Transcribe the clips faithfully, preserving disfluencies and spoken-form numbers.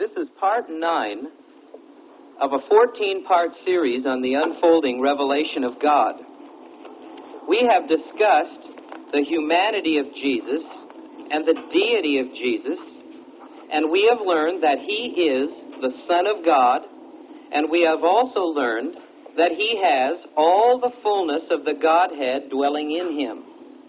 This is part nine of a fourteen-part series on the unfolding revelation of God. We have discussed the humanity of Jesus and the deity of Jesus, and we have learned that he is the Son of God, and we have also learned that he has all the fullness of the Godhead dwelling in him.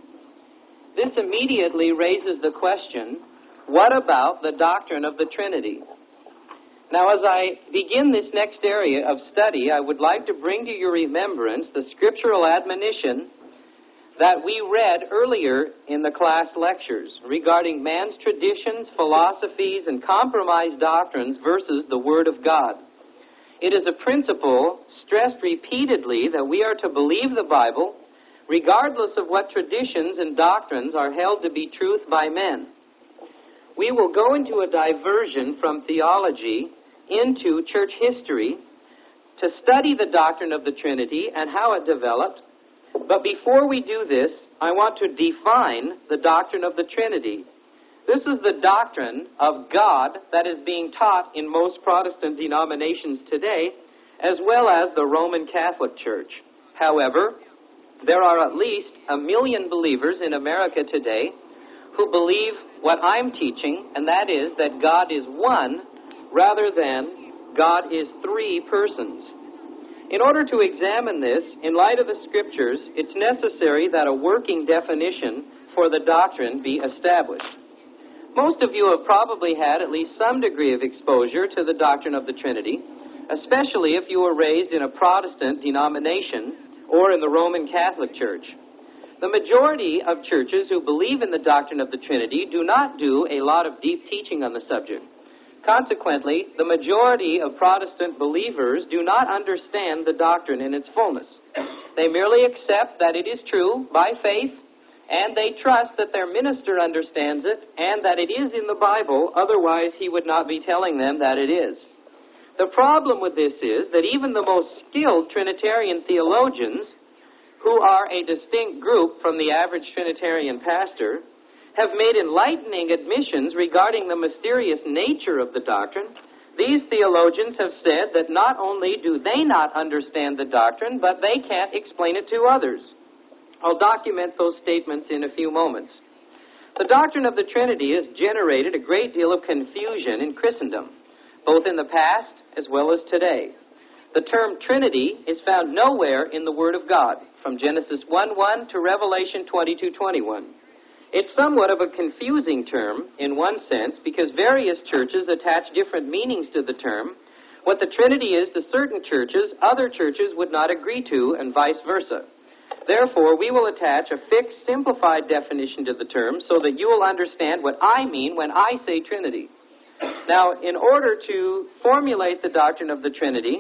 This immediately raises the question, what about the doctrine of the Trinity? Now, as I begin this next area of study, I would like to bring to your remembrance the scriptural admonition that we read earlier in the class lectures regarding man's traditions, philosophies, and compromised doctrines versus the Word of God. It is a principle stressed repeatedly that we are to believe the Bible regardless of what traditions and doctrines are held to be truth by men. We will go into a diversion from theology into church history to study the doctrine of the Trinity and how it developed. But before we do this, I want to define the doctrine of the Trinity. This is the doctrine of God that is being taught in most Protestant denominations today, as well as the Roman Catholic Church. However, there are at least a million believers in America today who believe what I'm teaching, and that is that God is one rather than God is three persons. In order to examine this, in light of the Scriptures, it's necessary that a working definition for the doctrine be established. Most of you have probably had at least some degree of exposure to the doctrine of the Trinity, especially if you were raised in a Protestant denomination or in the Roman Catholic Church. The majority of churches who believe in the doctrine of the Trinity do not do a lot of deep teaching on the subject. Consequently, the majority of Protestant believers do not understand the doctrine in its fullness. They merely accept that it is true by faith, and they trust that their minister understands it and that it is in the Bible, otherwise he would not be telling them that it is. The problem with this is that even the most skilled Trinitarian theologians, who are a distinct group from the average Trinitarian pastor, have made enlightening admissions regarding the mysterious nature of the doctrine. These theologians have said that not only do they not understand the doctrine, but they can't explain it to others. I'll document those statements in a few moments. The doctrine of the Trinity has generated a great deal of confusion in Christendom, both in the past as well as today. The term Trinity is found nowhere in the Word of God, from Genesis one one to Revelation twenty-two twenty-one. It's somewhat of a confusing term in one sense because various churches attach different meanings to the term. What the Trinity is to certain churches, other churches would not agree to, and vice versa. Therefore, we will attach a fixed, simplified definition to the term so that you will understand what I mean when I say Trinity. Now, in order to formulate the doctrine of the Trinity,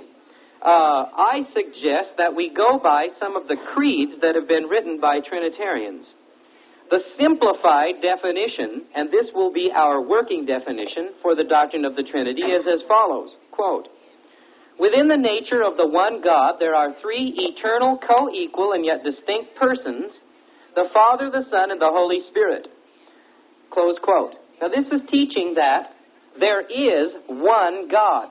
uh, I suggest that we go by some of the creeds that have been written by Trinitarians. The simplified definition, and this will be our working definition for the doctrine of the Trinity, is as follows, quote, "Within the nature of the one God, there are three eternal, co-equal, and yet distinct persons, the Father, the Son, and the Holy Spirit." Close quote. Now, this is teaching that there is one God.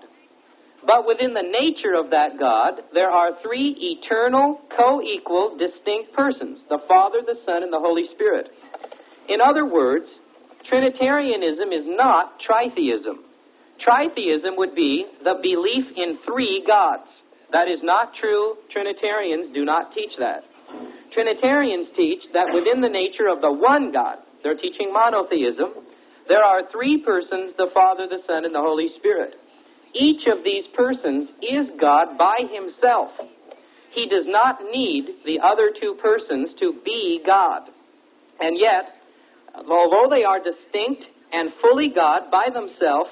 But within the nature of that God, there are three eternal, co-equal, distinct persons, the Father, the Son, and the Holy Spirit. In other words, Trinitarianism is not tritheism. Tritheism would be the belief in three gods. That is not true. Trinitarians do not teach that. Trinitarians teach that within the nature of the one God, they're teaching monotheism, there are three persons, the Father, the Son, and the Holy Spirit. Each of these persons is God by himself. He does not need the other two persons to be God. And yet, although they are distinct and fully God by themselves,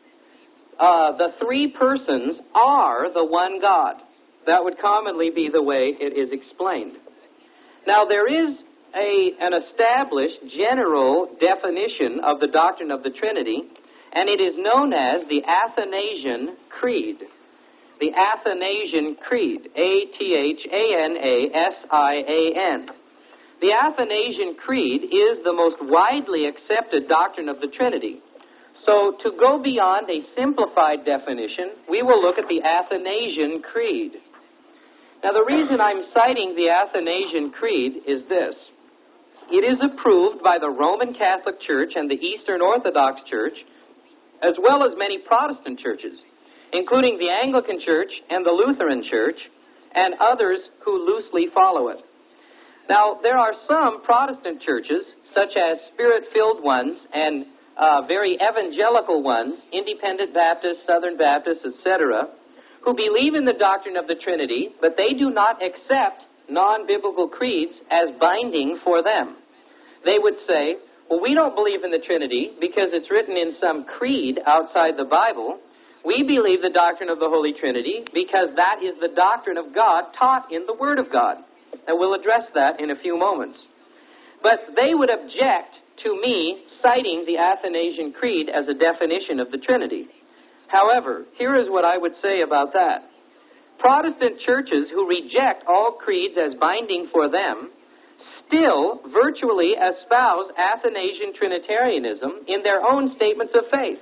uh, the three persons are the one God. That would commonly be the way it is explained. Now, there is a, an established general definition of the doctrine of the Trinity, and it is known as the Athanasian Creed. The Athanasian Creed, A T H A N A S I A N. The Athanasian Creed is the most widely accepted doctrine of the Trinity. So to go beyond a simplified definition, we will look at the Athanasian Creed. Now, the reason I'm citing the Athanasian Creed is this. It is approved by the Roman Catholic Church and the Eastern Orthodox Church, as well as many Protestant churches, including the Anglican Church and the Lutheran Church, and others who loosely follow it. Now, there are some Protestant churches, such as Spirit-filled ones and uh, very evangelical ones, Independent Baptists, Southern Baptists, et cetera, who believe in the doctrine of the Trinity, but they do not accept non-biblical creeds as binding for them. They would say, well, we don't believe in the Trinity because it's written in some creed outside the Bible. We believe the doctrine of the Holy Trinity because that is the doctrine of God taught in the Word of God. And we'll address that in a few moments. But they would object to me citing the Athanasian Creed as a definition of the Trinity. However, here is what I would say about that. Protestant churches who reject all creeds as binding for them still virtually espouse Athanasian Trinitarianism in their own statements of faith.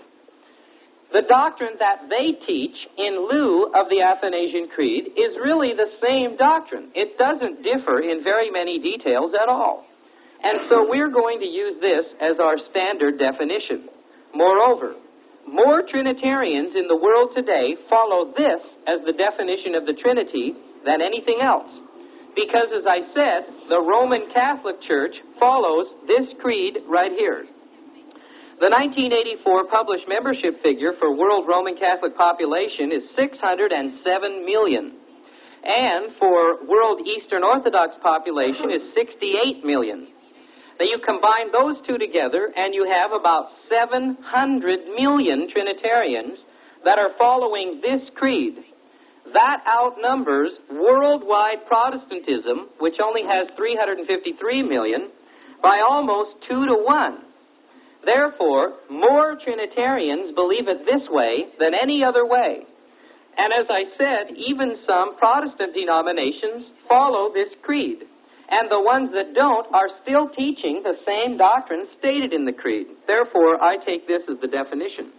The doctrine that they teach in lieu of the Athanasian Creed is really the same doctrine. It doesn't differ in very many details at all. And so we're going to use this as our standard definition. Moreover, more Trinitarians in the world today follow this as the definition of the Trinity than anything else. Because, as I said, the Roman Catholic Church follows this creed right here. The nineteen eighty-four published membership figure for world Roman Catholic population is six hundred seven million. And for world Eastern Orthodox population is sixty-eight million. Now you combine those two together and you have about seven hundred million Trinitarians that are following this creed. That outnumbers worldwide Protestantism, which only has three hundred fifty-three million, by almost two to one. Therefore, more Trinitarians believe it this way than any other way. And as I said, even some Protestant denominations follow this creed. And the ones that don't are still teaching the same doctrine stated in the creed. Therefore, I take this as the definition.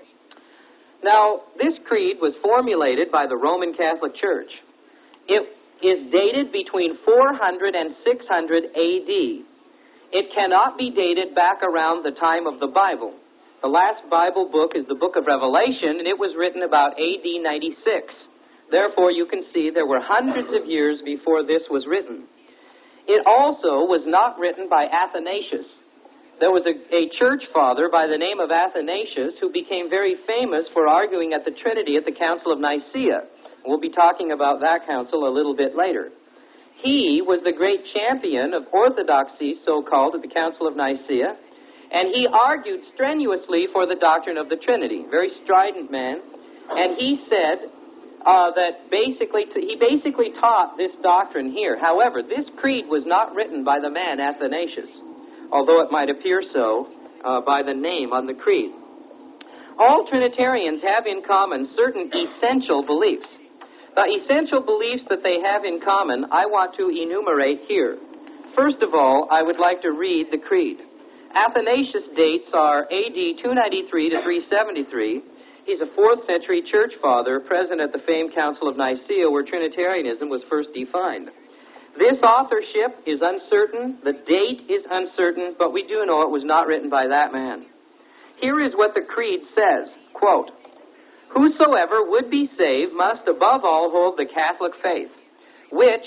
Now, this creed was formulated by the Roman Catholic Church. It is dated between four hundred and six hundred A D. It cannot be dated back around the time of the Bible. The last Bible book is the book of Revelation, and it was written about A D ninety-six. Therefore, you can see there were hundreds of years before this was written. It also was not written by Athanasius. There was a, a church father by the name of Athanasius who became very famous for arguing at the Trinity at the Council of Nicaea. We'll be talking about that council a little bit later. He was the great champion of orthodoxy, so-called, at the Council of Nicaea, and he argued strenuously for the doctrine of the Trinity. Very strident man. And he said uh, that basically, he basically taught this doctrine here. However, this creed was not written by the man Athanasius, although it might appear so uh, by the name on the creed. All Trinitarians have in common certain essential beliefs. The essential beliefs that they have in common, I want to enumerate here. First of all, I would like to read the creed. Athanasius' dates are A D two ninety-three to three seventy-three. He's a fourth century church father present at the famed Council of Nicaea, where Trinitarianism was first defined. This authorship is uncertain, the date is uncertain, but we do know it was not written by that man. Here is what the creed says, quote, "Whosoever would be saved must above all hold the Catholic faith, which,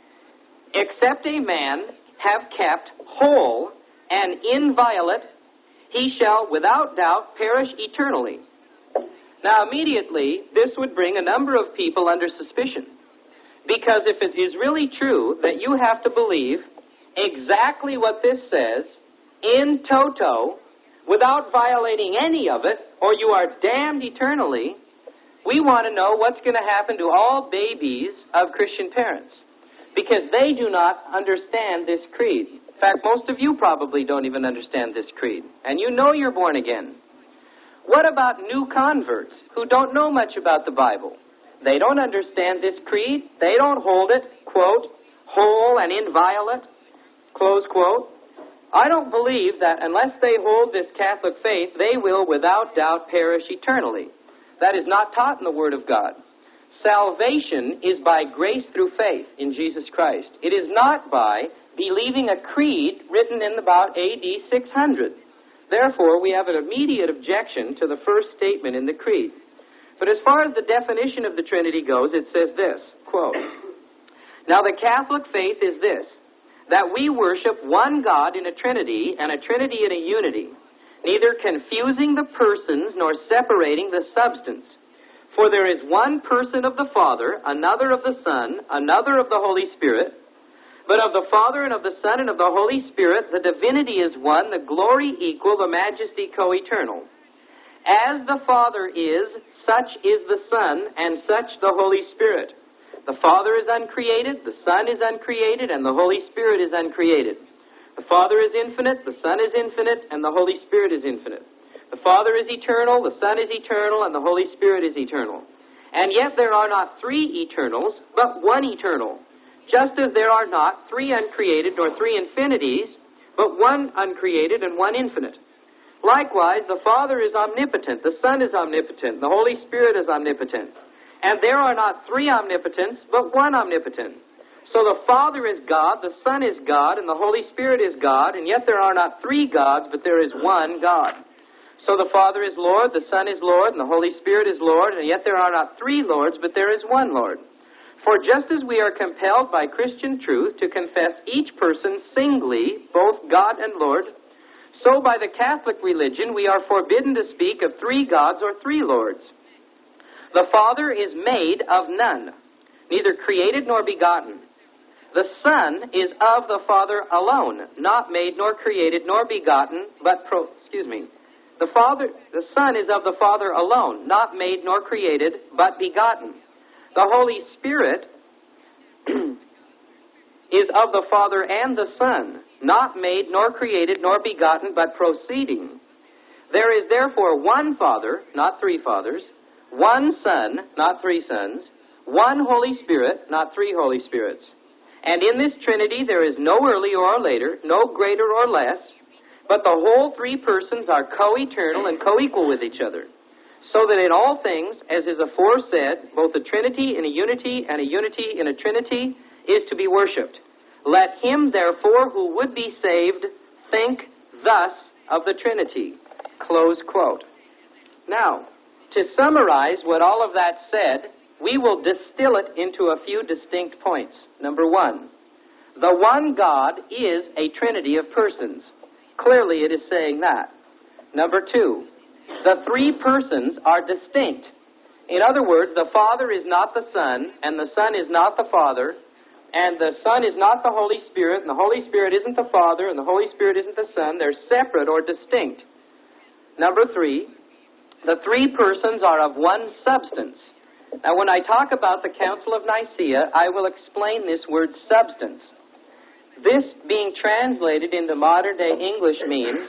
except a man have kept whole and inviolate, he shall without doubt perish eternally." Now, immediately, this would bring a number of people under suspicion. Because if it is really true that you have to believe exactly what this says, in toto, without violating any of it, or you are damned eternally, we want to know what's going to happen to all babies of Christian parents. Because they do not understand this creed. In fact, most of you probably don't even understand this creed. And you know you're born again. What about new converts who don't know much about the Bible? They don't understand this creed. They don't hold it, quote, whole and inviolate, close quote. I don't believe that unless they hold this Catholic faith, they will without doubt perish eternally. That is not taught in the Word of God. Salvation is by grace through faith in Jesus Christ. It is not by believing a creed written in about A D six hundred. Therefore, we have an immediate objection to the first statement in the creed. But as far as the definition of the Trinity goes, it says this, quote, "Now the Catholic faith is this, that we worship one God in a Trinity and a Trinity in a unity, neither confusing the persons nor separating the substance. For there is one person of the Father, another of the Son, another of the Holy Spirit, but of the Father and of the Son and of the Holy Spirit, the divinity is one, the glory equal, the majesty co-eternal. As the Father is, such is the Son, and such the Holy Spirit. The Father is uncreated, the Son is uncreated, and the Holy Spirit is uncreated. The Father is infinite, the Son is infinite, and the Holy Spirit is infinite. The Father is eternal, the Son is eternal, and the Holy Spirit is eternal. And yet there are not three eternals, but one eternal. Just as there are not three uncreated nor three infinities, but one uncreated and one infinite. Likewise, the Father is omnipotent, the Son is omnipotent, the Holy Spirit is omnipotent. And there are not three omnipotents, but one omnipotent. So the Father is God, the Son is God, and the Holy Spirit is God, and yet there are not three gods, but there is one God. So the Father is Lord, the Son is Lord, and the Holy Spirit is Lord, and yet there are not three Lords, but there is one Lord. For just as we are compelled by Christian truth to confess each person singly, both God and Lord, so by the Catholic religion we are forbidden to speak of three gods or three Lords. The Father is made of none, neither created nor begotten. The Son is of the Father alone, not made nor created nor begotten, but pro, excuse me. The Father, the Son is of the Father alone, not made nor created, but begotten. The Holy Spirit is of the Father and the Son, not made nor created nor begotten, but proceeding. There is therefore one Father, not three fathers, one Son, not three sons, one Holy Spirit, not three Holy Spirits. And in this Trinity there is no earlier or later, no greater or less, but the whole three persons are co-eternal and co-equal with each other. So that in all things, as is aforesaid, both a Trinity in a unity and a unity in a Trinity is to be worshipped. Let him, therefore, who would be saved, think thus of the Trinity. Close quote. Now, to summarize what all of that said, we will distill it into a few distinct points. Number one, the one God is a Trinity of persons. Clearly it is saying that. Number two, the three persons are distinct. In other words, the Father is not the Son, and the Son is not the Father, and the Son is not the Holy Spirit, and the Holy Spirit isn't the Father, and the Holy Spirit isn't the Son. They're separate or distinct. Number three, the three persons are of one substance. Now, when I talk about the Council of Nicaea, I will explain this word substance. This, being translated into modern-day English, means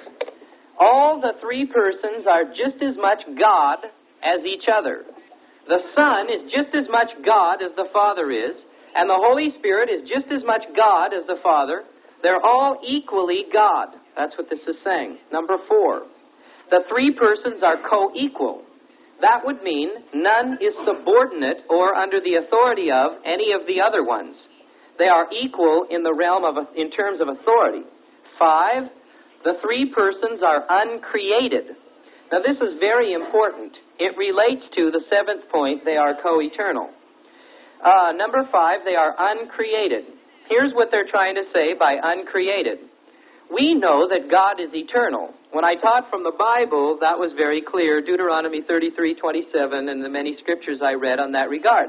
all the three persons are just as much God as each other. The Son is just as much God as the Father is, and the Holy Spirit is just as much God as the Father. They're all equally God. That's what this is saying. Number four, the three persons are co-equal. That would mean none is subordinate or under the authority of any of the other ones. They are equal in the realm of, in terms of authority. Five, the three persons are uncreated. Now this is very important. It relates to the seventh point, they are co-eternal. Uh, number five, they are uncreated. Here's what they're trying to say by uncreated. We know that God is eternal. When I taught from the Bible, that was very clear, Deuteronomy thirty-three twenty-seven, and the many scriptures I read on that regard.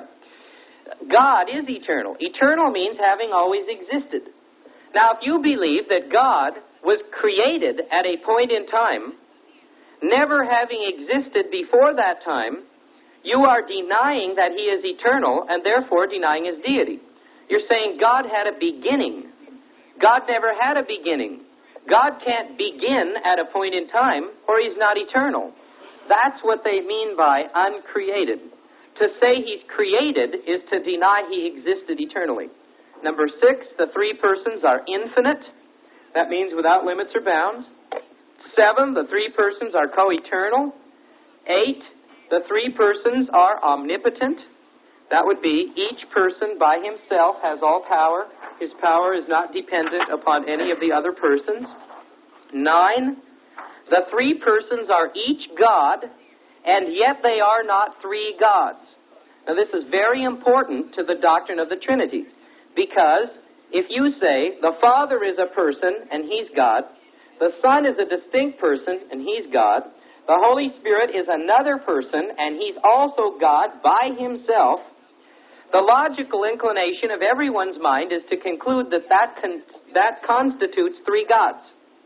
God is eternal. Eternal means having always existed. Now, if you believe that God was created at a point in time, never having existed before that time, you are denying that he is eternal and therefore denying his deity. You're saying God had a beginning. God never had a beginning. God can't begin at a point in time, or he's not eternal. That's what they mean by uncreated. To say he's created is to deny he existed eternally. Number six, the three persons are infinite. That means without limits or bounds. Seven, the three persons are co-eternal. Eight, the three persons are omnipotent. That would be each person by himself has all power. His power is not dependent upon any of the other persons. Nine, the three persons are each God, and yet they are not three gods. Now this is very important to the doctrine of the Trinity, because if you say the Father is a person and He's God, the Son is a distinct person and He's God, the Holy Spirit is another person and He's also God by Himself, the logical inclination of everyone's mind is to conclude that that, con- that constitutes three gods.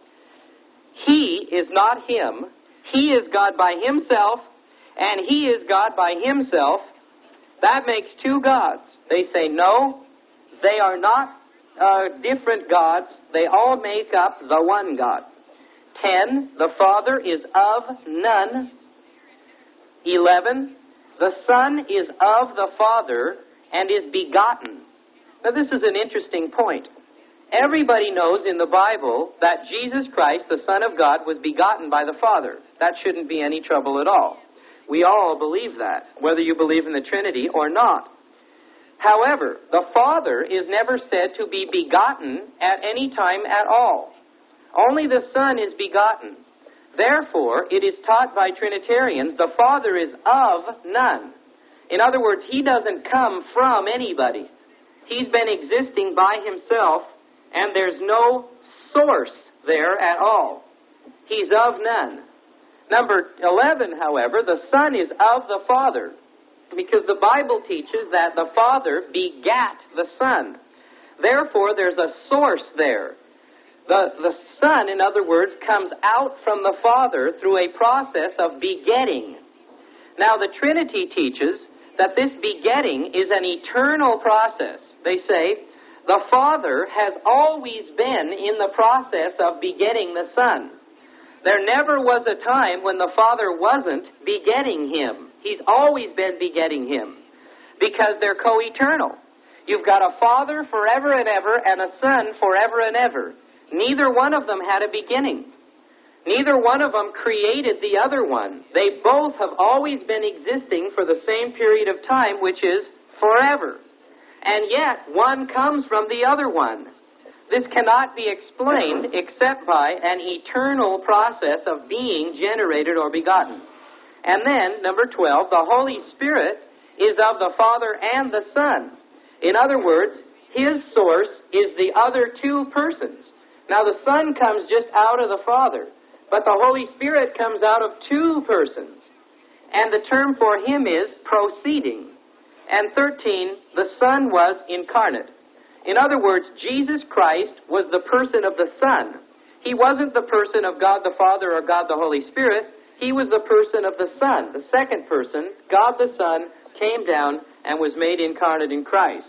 He is not Him. He is God by Himself, and He is God by Himself. That makes two gods. They say, no, they are not uh, different gods. They all make up the one God. Ten, the Father is of none. Eleven, the Son is of the Father and is begotten. Now this is an interesting point. Everybody knows in the Bible that Jesus Christ, the Son of God, was begotten by the Father. That shouldn't be any trouble at all. We all believe that, whether you believe in the Trinity or not. However, the Father is never said to be begotten at any time at all. Only the Son is begotten. Therefore, it is taught by Trinitarians the Father is of none. In other words, He doesn't come from anybody. He's been existing by Himself, and there's no source there at all. He's of none. Number eleven, however, the Son is of the Father, because the Bible teaches that the Father begat the Son. Therefore, there's a source there. The, the Son, in other words, comes out from the Father through a process of begetting. Now, the Trinity teaches that this begetting is an eternal process. They say, the Father has always been in the process of begetting the Son. There never was a time when the Father wasn't begetting Him. He's always been begetting Him, because they're co-eternal. You've got a Father forever and ever and a Son forever and ever. Neither one of them had a beginning. Neither one of them created the other one. They both have always been existing for the same period of time, which is forever. And yet, one comes from the other one. This cannot be explained except by an eternal process of being generated or begotten. And then, number twelve, the Holy Spirit is of the Father and the Son. In other words, His source is the other two persons. Now, the Son comes just out of the Father, but the Holy Spirit comes out of two persons. And the term for Him is proceeding. And thirteen, the Son was incarnate. In other words, Jesus Christ was the person of the Son. He wasn't the person of God the Father or God the Holy Spirit. He was the person of the Son. The second person, God the Son, came down and was made incarnate in Christ.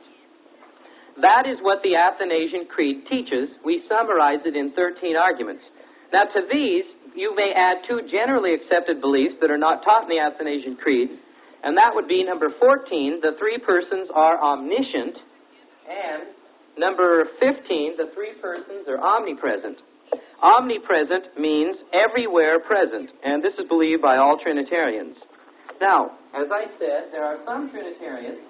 That is what the Athanasian Creed teaches. We summarize it in thirteen arguments. Now, to these, you may add two generally accepted beliefs that are not taught in the Athanasian Creed, and that would be number fourteen, the three persons are omniscient, and number fifteen, the three persons are omnipresent. Omnipresent means everywhere present, and this is believed by all Trinitarians. Now, as I said, there are some Trinitarians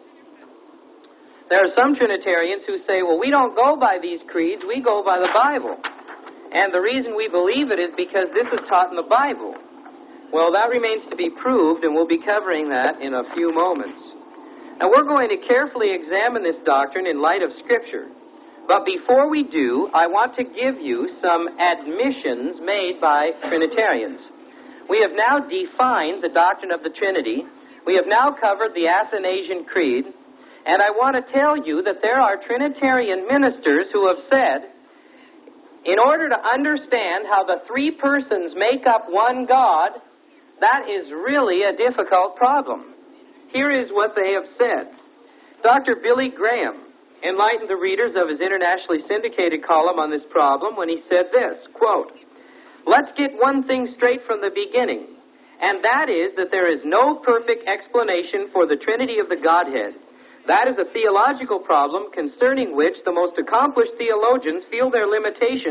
There are some Trinitarians who say, well, we don't go by these creeds, we go by the Bible. And the reason we believe it is because this is taught in the Bible. Well, that remains to be proved, and we'll be covering that in a few moments. Now, we're going to carefully examine this doctrine in light of Scripture. But before we do, I want to give you some admissions made by Trinitarians. We have now defined the doctrine of the Trinity. We have now covered the Athanasian Creed. And I want to tell you that there are Trinitarian ministers who have said, in order to understand how the three persons make up one God, that is really a difficult problem. Here is what they have said. Doctor Billy Graham enlightened the readers of his internationally syndicated column on this problem when he said this, quote, "Let's get one thing straight from the beginning, and that is that there is no perfect explanation for the Trinity of the Godhead. That is a theological problem concerning which the most accomplished theologians feel their limitation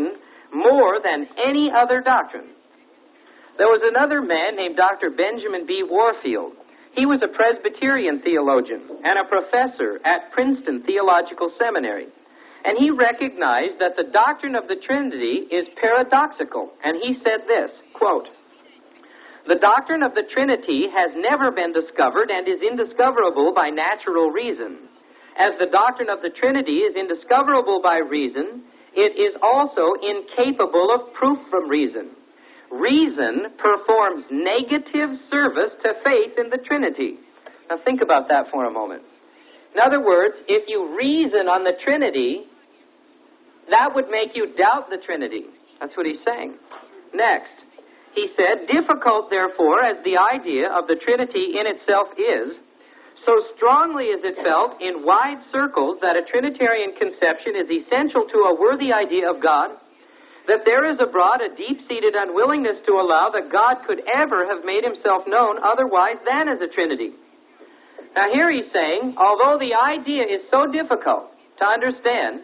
more than any other doctrine. There was another man named Doctor Benjamin B. Warfield. He was a Presbyterian theologian and a professor at Princeton Theological Seminary. And he recognized that the doctrine of the Trinity is paradoxical. And he said this, quote, "The doctrine of the Trinity has never been discovered and is indiscoverable by natural reason. As the doctrine of the Trinity is indiscoverable by reason, it is also incapable of proof from reason. Reason performs negative service to faith in the Trinity." Now think about that for a moment. In other words, if you reason on the Trinity, that would make you doubt the Trinity. That's what he's saying. Next, he said, "Difficult, therefore, as the idea of the Trinity in itself is, so strongly is it felt in wide circles that a Trinitarian conception is essential to a worthy idea of God, that there is abroad a deep-seated unwillingness to allow that God could ever have made himself known otherwise than as a Trinity." Now here he's saying, although the idea is so difficult to understand,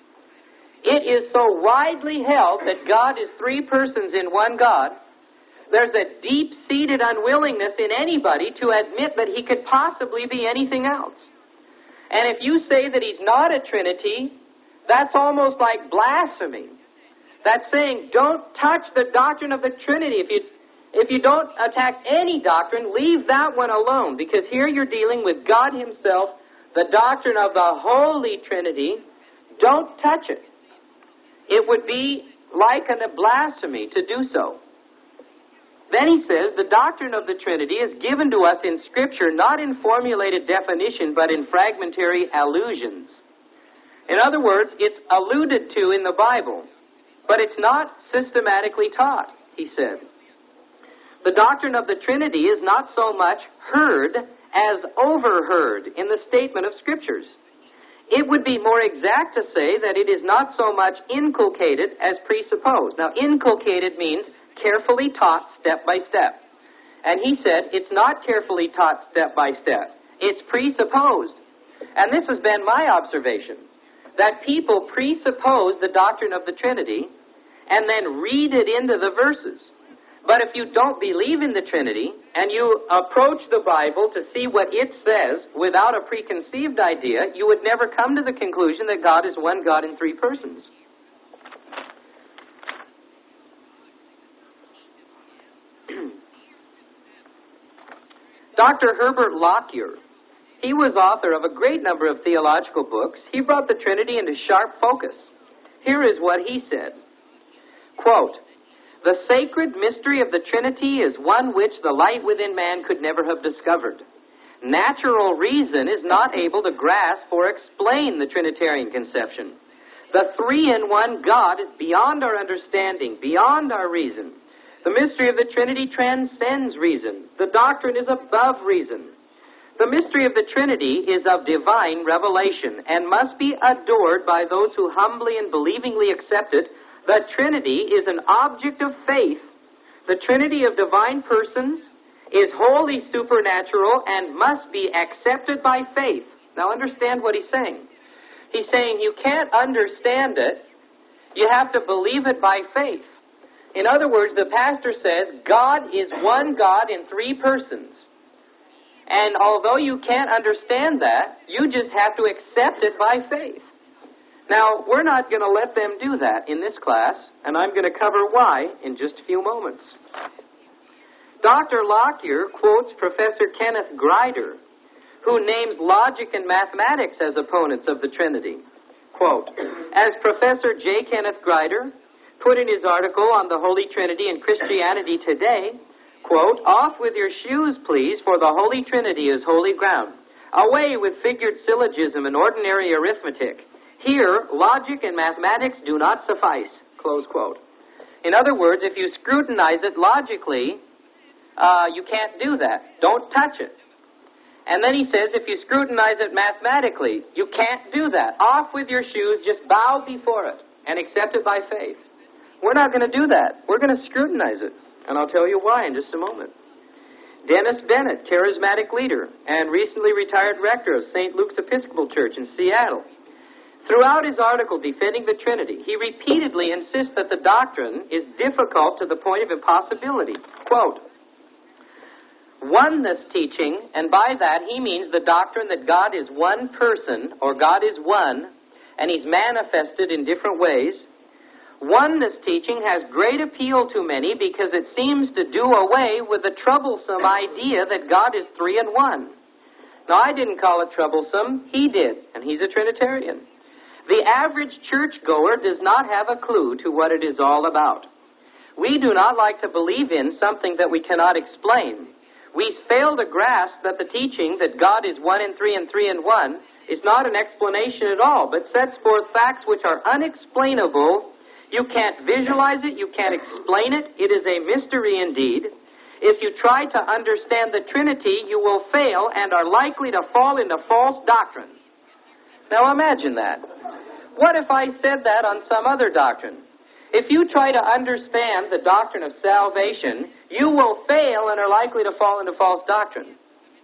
it is so widely held that God is three persons in one God, there's a deep-seated unwillingness in anybody to admit that he could possibly be anything else. And if you say that he's not a Trinity, that's almost like blasphemy. That's saying, don't touch the doctrine of the Trinity. If you If you don't attack any doctrine, leave that one alone, because here you're dealing with God himself, the doctrine of the Holy Trinity. Don't touch it. It would be like a blasphemy to do so. Then he says, the doctrine of the Trinity is given to us in Scripture, not in formulated definition, but in fragmentary allusions. In other words, it's alluded to in the Bible, but it's not systematically taught, he said. The doctrine of the Trinity is not so much heard as overheard in the statement of Scriptures. It would be more exact to say that it is not so much inculcated as presupposed. Now, inculcated means carefully taught step by step. And he said it's not carefully taught step by step. It's presupposed. And this has been my observation, that people presuppose the doctrine of the Trinity and then read it into the verses. But if you don't believe in the Trinity and you approach the Bible to see what it says without a preconceived idea, you would never come to the conclusion that God is one God in three persons. Doctor Herbert Lockyer, he was author of a great number of theological books. He brought the Trinity into sharp focus. Here is what he said, quote, "The sacred mystery of the Trinity is one which the light within man could never have discovered. Natural reason is not able to grasp or explain the Trinitarian conception. The three-in-one God is beyond our understanding, beyond our reason. The mystery of the Trinity transcends reason. The doctrine is above reason. The mystery of the Trinity is of divine revelation and must be adored by those who humbly and believingly accept it. The Trinity is an object of faith. The Trinity of divine persons is wholly supernatural and must be accepted by faith." Now understand what he's saying. He's saying you can't understand it. You have to believe it by faith. In other words, the pastor says God is one God in three persons. And although you can't understand that, you just have to accept it by faith. Now, we're not going to let them do that in this class, and I'm going to cover why in just a few moments. Doctor Lockyer quotes Professor Kenneth Grider, who names logic and mathematics as opponents of the Trinity. Quote, "As Professor J. Kenneth Grider put in his article on the Holy Trinity and Christianity Today, quote, 'Off with your shoes, please, for the Holy Trinity is holy ground. Away with figured syllogism and ordinary arithmetic. Here, logic and mathematics do not suffice,' close quote. In other words, if you scrutinize it logically, uh, you can't do that. Don't touch it. And then he says, if you scrutinize it mathematically, you can't do that. Off with your shoes, just bow before it and accept it by faith. We're not going to do that. We're going to scrutinize it. And I'll tell you why in just a moment. Dennis Bennett, charismatic leader and recently retired rector of Saint Luke's Episcopal Church in Seattle. Throughout his article defending the Trinity, he repeatedly insists that the doctrine is difficult to the point of impossibility. Quote, oneness teaching, and by that he means the doctrine that God is one person, or God is one, and he's manifested in different ways. Oneness teaching has great appeal to many because it seems to do away with the troublesome idea that God is three in one. Now, I didn't call it troublesome. He did, and he's a Trinitarian. The average churchgoer does not have a clue to what it is all about. We do not like to believe in something that we cannot explain. We fail to grasp that the teaching that God is one in three and three in one is not an explanation at all, but sets forth facts which are unexplainable. You can't visualize it. You can't explain it. It is a mystery indeed. If you try to understand the Trinity, you will fail and are likely to fall into false doctrine. Now imagine that. What if I said that on some other doctrine? If you try to understand the doctrine of salvation, you will fail and are likely to fall into false doctrine.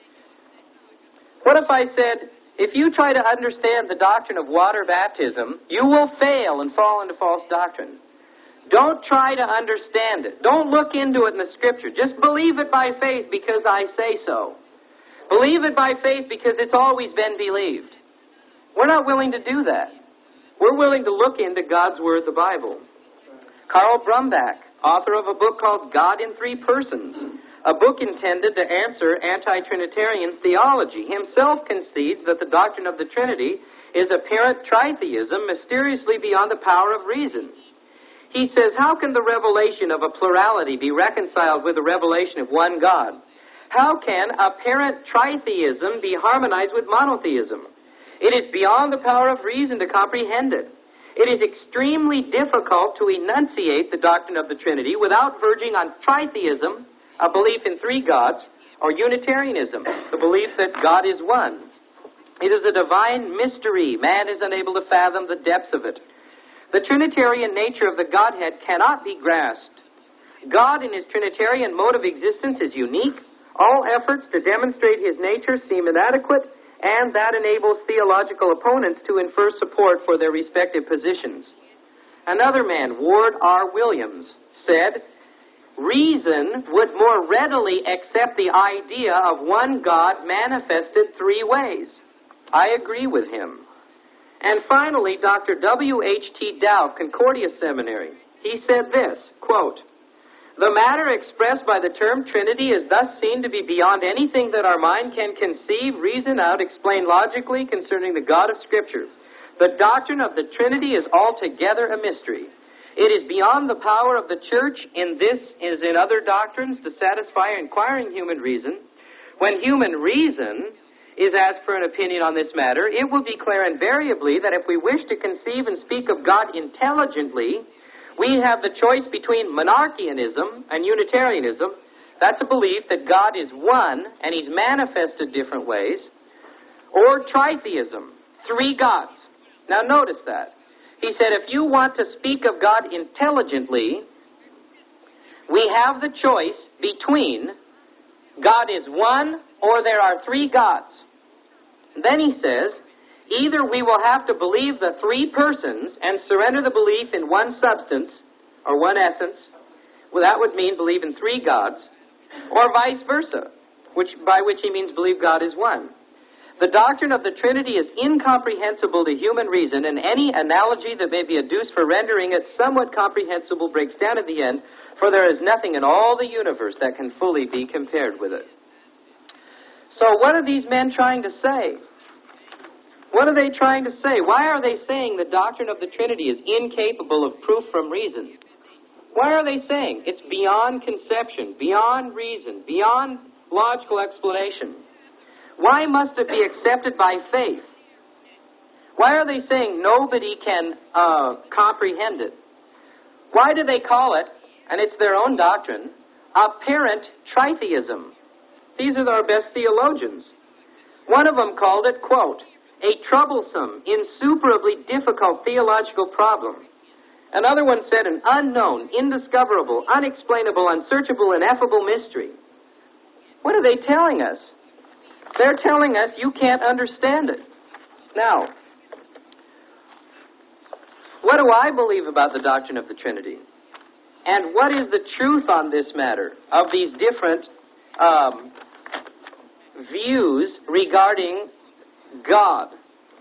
What if I said, if you try to understand the doctrine of water baptism, you will fail and fall into false doctrine? Don't try to understand it. Don't look into it in the Scripture. Just believe it by faith because I say so. Believe it by faith because it's always been believed. We're not willing to do that. We're willing to look into God's Word, the Bible. Carl Brumbach, author of a book called God in Three Persons, a book intended to answer anti-Trinitarian theology, himself concedes that the doctrine of the Trinity is apparent tritheism mysteriously beyond the power of reason. He says, how can the revelation of a plurality be reconciled with the revelation of one God? How can apparent tritheism be harmonized with monotheism? It is beyond the power of reason to comprehend it. It is extremely difficult to enunciate the doctrine of the Trinity without verging on tritheism, a belief in three gods, or Unitarianism, the belief that God is one. It is a divine mystery. Man is unable to fathom the depths of it. The Trinitarian nature of the Godhead cannot be grasped. God in his Trinitarian mode of existence is unique. All efforts to demonstrate his nature seem inadequate, and that enables theological opponents to infer support for their respective positions. Another man, Ward R. Williams, said, reason would more readily accept the idea of one God manifested three ways. I agree with him. And finally, Doctor W H T Dow, Concordia Seminary, he said this, quote, the matter expressed by the term Trinity is thus seen to be beyond anything that our mind can conceive, reason out, explain logically concerning the God of Scripture. The doctrine of the Trinity is altogether a mystery. It is beyond the power of the Church in this as in other doctrines to satisfy inquiring human reason. When human reason is asked for an opinion on this matter, it will declare invariably that if we wish to conceive and speak of God intelligently, we have the choice between monarchianism and Unitarianism. That's a belief that God is one and he's manifested different ways. Or tritheism, three gods. Now notice that. He said if you want to speak of God intelligently, we have the choice between God is one or there are three gods. Then he says, either we will have to believe the three persons and surrender the belief in one substance, or one essence, well, that would mean believe in three gods, or vice versa, which by which he means believe God is one. The doctrine of the Trinity is incomprehensible to human reason, and any analogy that may be adduced for rendering it somewhat comprehensible breaks down at the end, for there is nothing in all the universe that can fully be compared with it. So what are these men trying to say? What are they trying to say? Why are they saying the doctrine of the Trinity is incapable of proof from reason? Why are they saying it's beyond conception, beyond reason, beyond logical explanation? Why must it be accepted by faith? Why are they saying nobody can uh, comprehend it? Why do they call it, and it's their own doctrine, apparent tritheism? These are our best theologians. One of them called it, quote, a troublesome, insuperably difficult theological problem. Another one said an unknown, indiscoverable, unexplainable, unsearchable, ineffable mystery. What are they telling us? They're telling us you can't understand it. Now, what do I believe about the doctrine of the Trinity? And what is the truth on this matter of these different um, views regarding God?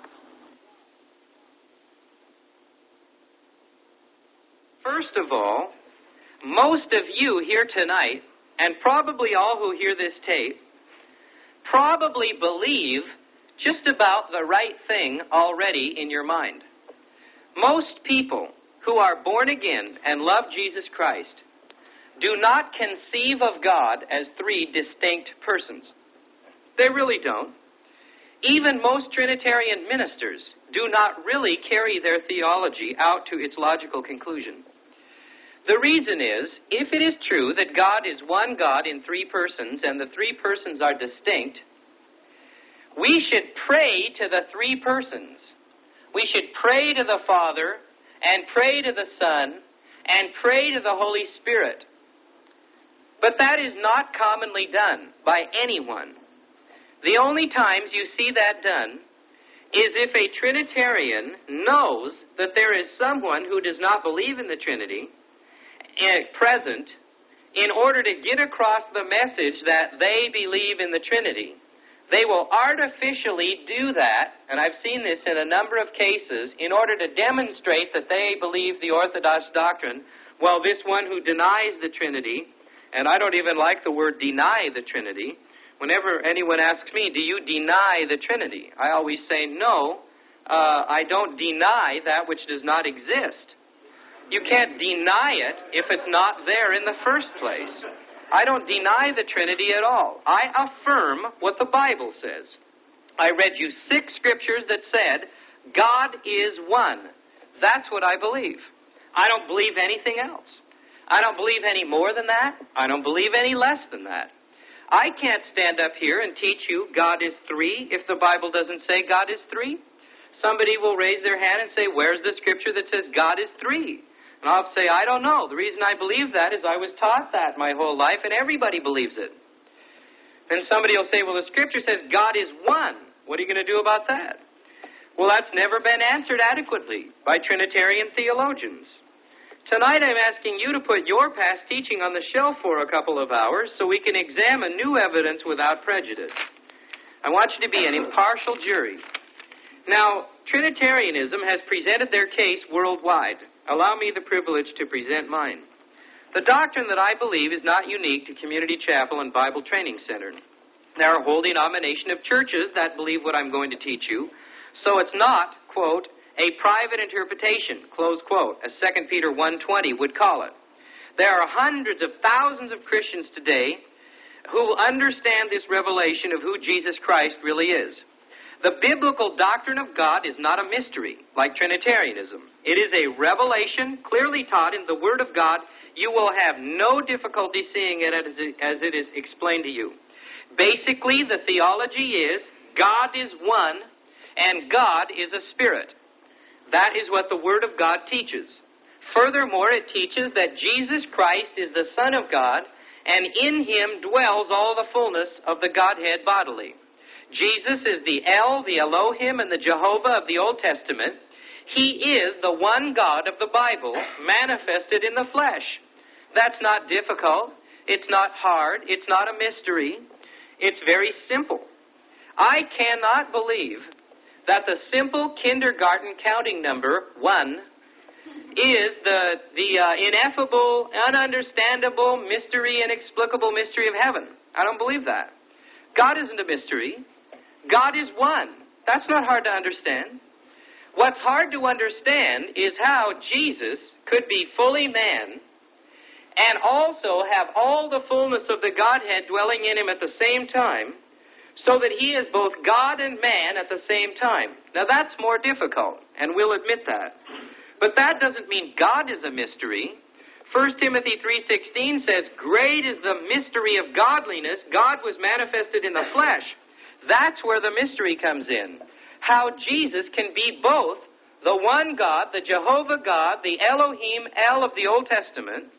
First of all, most of you here tonight, and probably all who hear this tape, probably believe just about the right thing already in your mind. Most people who are born again and love Jesus Christ do not conceive of God as three distinct persons. They really don't. Even most Trinitarian ministers do not really carry their theology out to its logical conclusion. The reason is, if it is true that God is one God in three persons and the three persons are distinct, we should pray to the three persons. We should pray to the Father and pray to the Son and pray to the Holy Spirit. But that is not commonly done by anyone. The only times you see that done is if a Trinitarian knows that there is someone who does not believe in the Trinity present in order to get across the message that they believe in the Trinity. They will artificially do that, and I've seen this in a number of cases, in order to demonstrate that they believe the Orthodox doctrine. Well, this one who denies the Trinity, and I don't even like the word deny the Trinity. Whenever anyone asks me, do you deny the Trinity? I always say, no, uh, I don't deny that which does not exist. You can't deny it if it's not there in the first place. I don't deny the Trinity at all. I affirm what the Bible says. I read you six scriptures that said, God is one. That's what I believe. I don't believe anything else. I don't believe any more than that. I don't believe any less than that. I can't stand up here and teach you God is three if the Bible doesn't say God is three. Somebody will raise their hand and say, where's the scripture that says God is three? And I'll say, I don't know. The reason I believe that is I was taught that my whole life, and everybody believes it. Then somebody will say, well, the scripture says God is one. What are you going to do about that? Well, that's never been answered adequately by Trinitarian theologians. Tonight I'm asking you to put your past teaching on the shelf for a couple of hours so we can examine new evidence without prejudice. I want you to be an impartial jury. Now, Trinitarianism has presented their case worldwide. Allow me the privilege to present mine. The doctrine that I believe is not unique to Community Chapel and Bible Training Center. There are a whole denomination of churches that believe what I'm going to teach you, so it's not, quote, a private interpretation, close quote, as Second Peter one twenty would call it. There are hundreds of thousands of Christians today who understand this revelation of who Jesus Christ really is. The biblical doctrine of God is not a mystery, like Trinitarianism. It is a revelation clearly taught in the Word of God. You will have no difficulty seeing it as it is explained to you. Basically, the theology is God is one and God is a spirit. That is what the Word of God teaches. Furthermore, it teaches that Jesus Christ is the Son of God, and in Him dwells all the fullness of the Godhead bodily. Jesus is the El, the Elohim, and the Jehovah of the Old Testament. He is the one God of the Bible manifested in the flesh. That's not difficult. It's not hard. It's not a mystery. It's very simple. I cannot believe that the simple kindergarten counting number, one, is the, the uh, ineffable, ununderstandable, mystery, inexplicable mystery of heaven. I don't believe that. God isn't a mystery. God is one. That's not hard to understand. What's hard to understand is how Jesus could be fully man and also have all the fullness of the Godhead dwelling in Him at the same time, so that He is both God and man at the same time. Now that's more difficult, and we'll admit that. But that doesn't mean God is a mystery. First Timothy three sixteen says, great is the mystery of godliness. God was manifested in the flesh. That's where the mystery comes in. How Jesus can be both the one God, the Jehovah God, the Elohim, El of the Old Testament,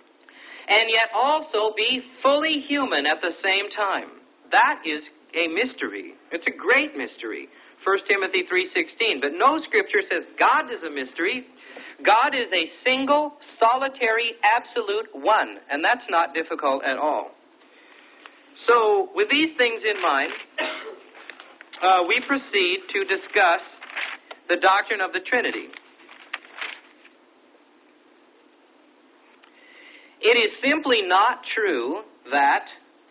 and yet also be fully human at the same time. That is a mystery. It's a great mystery. First Timothy three sixteen. But no scripture says God is a mystery. God is a single, solitary, absolute one, and that's not difficult at all. So, with these things in mind, uh, we proceed to discuss the doctrine of the Trinity. It is simply not true that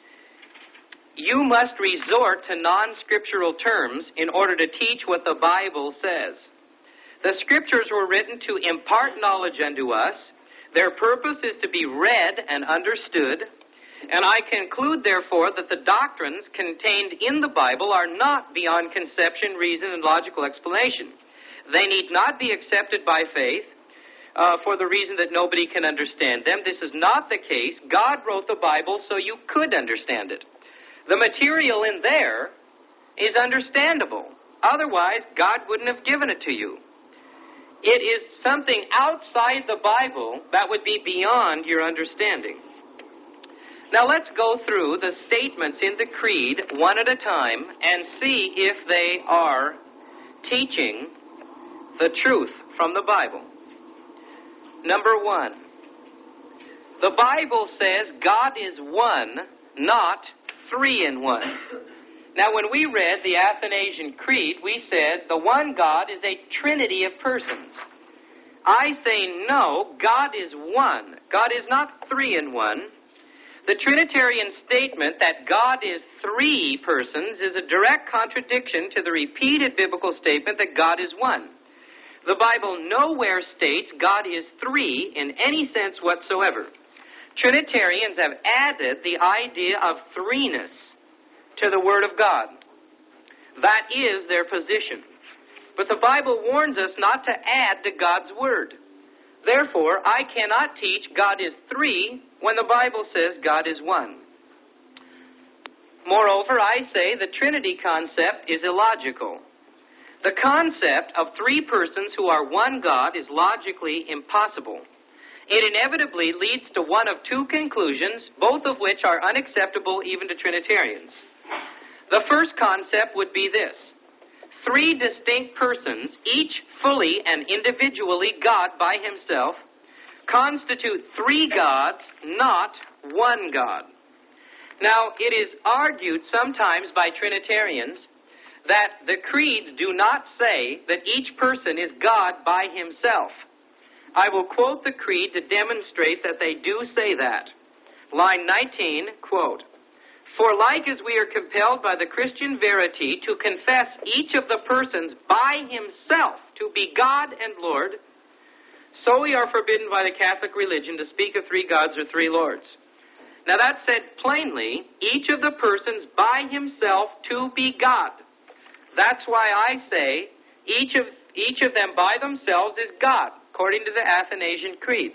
you must resort to non-scriptural terms in order to teach what the Bible says. The Scriptures were written to impart knowledge unto us. Their purpose is to be read and understood. And I conclude, therefore, that the doctrines contained in the Bible are not beyond conception, reason, and logical explanation. They need not be accepted by faith uh, for the reason that nobody can understand them. This is not the case. God wrote the Bible so you could understand it. The material in there is understandable. Otherwise, God wouldn't have given it to you. It is something outside the Bible that would be beyond your understanding. Now let's go through the statements in the Creed one at a time and see if they are teaching the truth from the Bible. Number one, the Bible says God is one, not three in one. Now, when we read the Athanasian Creed, we said the one God is a trinity of persons. I say no, God is one. God is not three in one. The Trinitarian statement that God is three persons is a direct contradiction to the repeated biblical statement that God is one. The Bible nowhere states God is three in any sense whatsoever. Trinitarians have added the idea of threeness to the Word of God. That is their position. But the Bible warns us not to add to God's Word. Therefore, I cannot teach God is three when the Bible says God is one. Moreover, I say the Trinity concept is illogical. The concept of three persons who are one God is logically impossible. It inevitably leads to one of two conclusions, both of which are unacceptable even to Trinitarians. The first concept would be this: three distinct persons, each fully and individually God by himself, constitute three gods, not one God. Now, it is argued sometimes by Trinitarians that the creeds do not say that each person is God by himself. I will quote the creed to demonstrate that they do say that. Line nineteen, quote, "For like as we are compelled by the Christian verity to confess each of the persons by himself to be God and Lord, so we are forbidden by the Catholic religion to speak of three gods or three lords." Now that said plainly, each of the persons by himself to be God. That's why I say each of, each of them by themselves is God, according to the Athanasian Creed.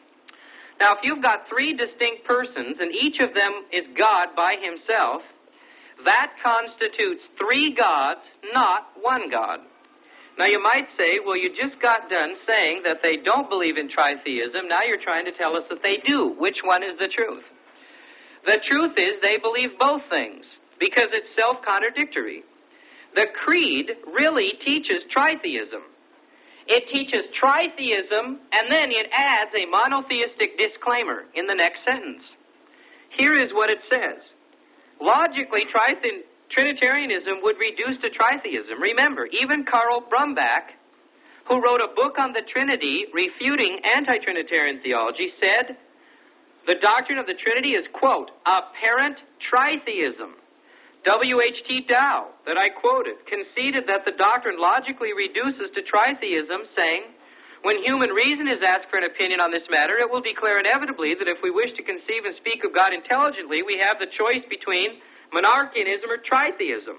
Now, if you've got three distinct persons and each of them is God by himself, that constitutes three gods, not one God. Now, you might say, well, you just got done saying that they don't believe in tritheism. Now you're trying to tell us that they do. Which one is the truth? The truth is they believe both things because it's self-contradictory. The Creed really teaches tritheism. It teaches tritheism, and then it adds a monotheistic disclaimer in the next sentence. Here is what it says. Logically, trithe- Trinitarianism would reduce to tritheism. Remember, even Karl Brumbach, who wrote a book on the Trinity refuting anti-Trinitarian theology, said the doctrine of the Trinity is, quote, apparent tritheism. W H T Dow, that I quoted, conceded that the doctrine logically reduces to tritheism, saying, when human reason is asked for an opinion on this matter, it will declare inevitably that if we wish to conceive and speak of God intelligently, we have the choice between monarchianism or tritheism.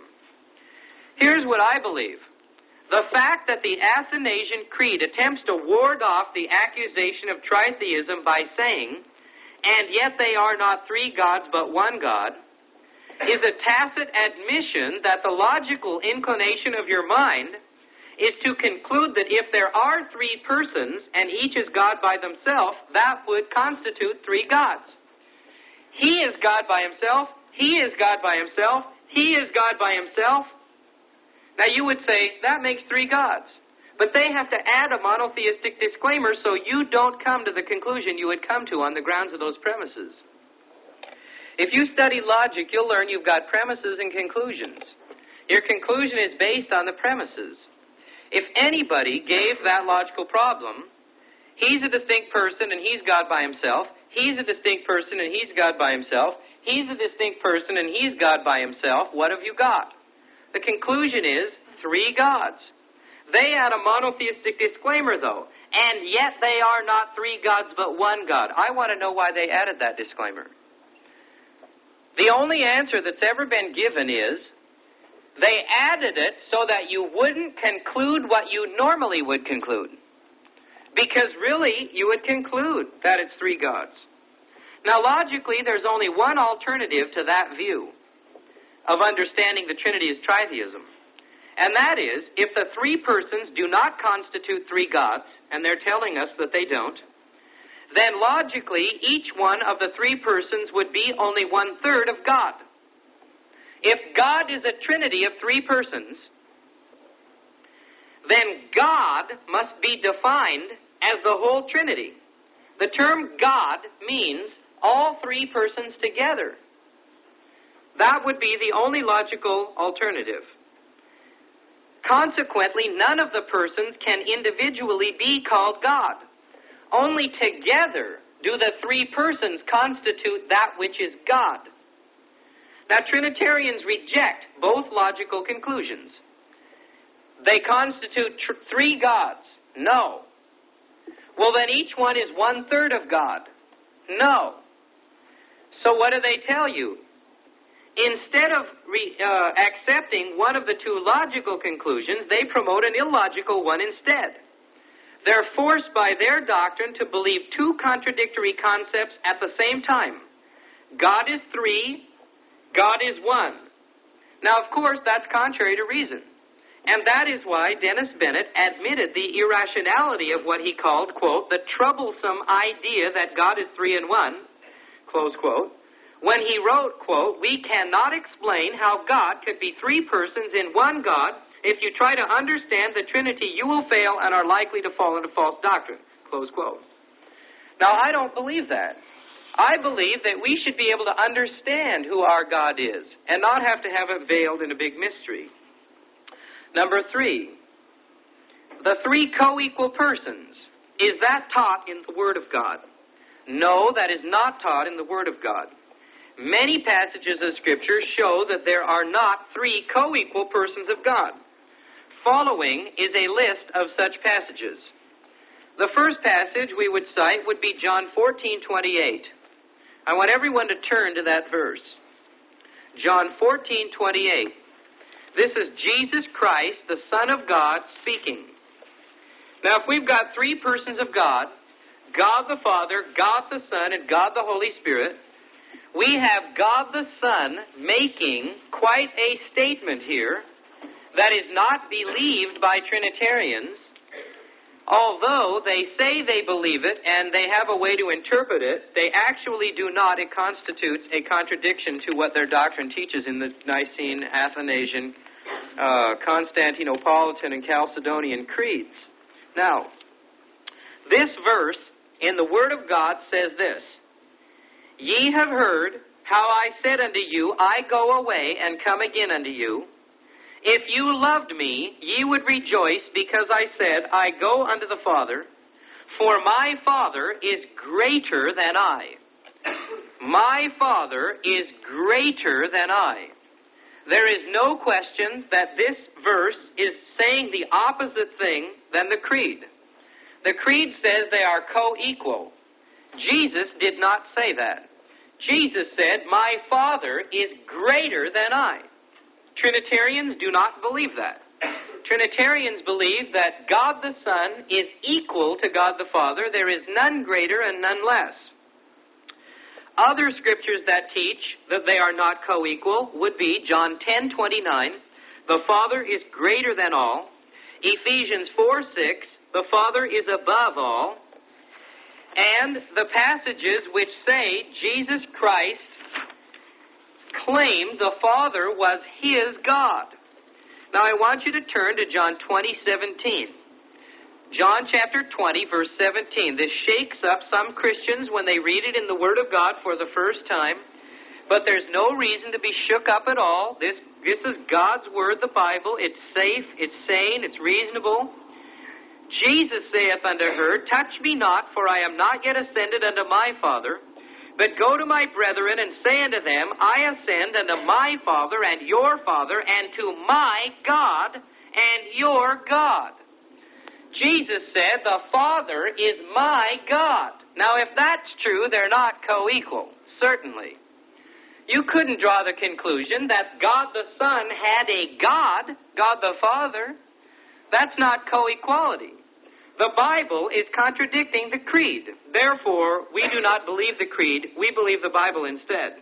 Here's what I believe. The fact that the Athanasian Creed attempts to ward off the accusation of tritheism by saying, and yet they are not three gods but one God, is a tacit admission that the logical inclination of your mind is to conclude that if there are three persons and each is God by themselves, that would constitute three gods. He is God by himself, he is God by himself, he is God by himself. Now you would say, that makes three gods. But they have to add a monotheistic disclaimer so you don't come to the conclusion you would come to on the grounds of those premises. If you study logic, you'll learn you've got premises and conclusions. Your conclusion is based on the premises. If anybody gave that logical problem, he's a distinct person and he's God by himself, he's a distinct person and he's God by himself, he's a distinct person and he's God by himself, what have you got? The conclusion is three gods. They add a monotheistic disclaimer, though, and yet they are not three gods but one God. I want to know why they added that disclaimer. The only answer that's ever been given is they added it so that you wouldn't conclude what you normally would conclude. Because really, you would conclude that it's three gods. Now, logically, there's only one alternative to that view of understanding the Trinity as tritheism. And that is, if the three persons do not constitute three gods, and they're telling us that they don't, then logically, each one of the three persons would be only one-third of God. If God is a trinity of three persons, then God must be defined as the whole Trinity. The term God means all three persons together. That would be the only logical alternative. Consequently, none of the persons can individually be called God. Only together do the three persons constitute that which is God. Now, Trinitarians reject both logical conclusions. They constitute tr- three gods. No. Well, then each one is one-third of God. No. So what do they tell you? Instead of re, uh, accepting one of the two logical conclusions, they promote an illogical one instead. They're forced by their doctrine to believe two contradictory concepts at the same time. God is three, God is one. Now, of course, that's contrary to reason. And that is why Dennis Bennett admitted the irrationality of what he called, quote, the troublesome idea that God is three in one, close quote, when he wrote, quote, we cannot explain how God could be three persons in one God. If you try to understand the Trinity, you will fail and are likely to fall into false doctrine, close quote. Now, I don't believe that. I believe that we should be able to understand who our God is and not have to have it veiled in a big mystery. Number three, the three co-equal persons. Is that taught in the Word of God? No, that is not taught in the Word of God. Many passages of Scripture show that there are not three co-equal persons of God. Following is a list of such passages. The first passage we would cite would be John fourteen twenty-eight. I want everyone to turn to that verse. John fourteen twenty-eight. This is Jesus Christ, the Son of God, speaking. Now, if we've got three persons of God, God the Father, God the Son, and God the Holy Spirit, we have God the Son making quite a statement here that is not believed by Trinitarians, although they say they believe it and they have a way to interpret it, they actually do not. It constitutes a contradiction to what their doctrine teaches in the Nicene, Athanasian, uh, Constantinopolitan, and Chalcedonian creeds. Now, this verse in the Word of God says this, ye have heard how I said unto you, I go away and come again unto you. If you loved me, ye would rejoice, because I said, I go unto the Father, for my Father is greater than I. My Father is greater than I. There is no question that this verse is saying the opposite thing than the creed. The creed says they are co-equal. Jesus did not say that. Jesus said, my Father is greater than I. Trinitarians do not believe that. Trinitarians believe that God the Son is equal to God the Father. There is none greater and none less. Other scriptures that teach that they are not co-equal would be John ten twenty-nine, the Father is greater than all. Ephesians four six, the Father is above all. And the passages which say Jesus Christ claimed the Father was his God. Now I want you to turn to John twenty seventeen. John chapter twenty, verse seventeen. This shakes up some Christians when they read it in the Word of God for the first time. But there's no reason to be shook up at all. This, this is God's Word, the Bible. It's safe, it's sane, it's reasonable. Jesus saith unto her, Touch me not, for I am not yet ascended unto my Father. But go to my brethren and say unto them, I ascend unto my Father and your Father, and to my God and your God. Jesus said, the Father is my God. Now, if that's true, they're not co-equal, certainly. You couldn't draw the conclusion that God the Son had a God, God the Father. That's not co-equality. The Bible is contradicting the creed. Therefore, we do not believe the creed. We believe the Bible instead.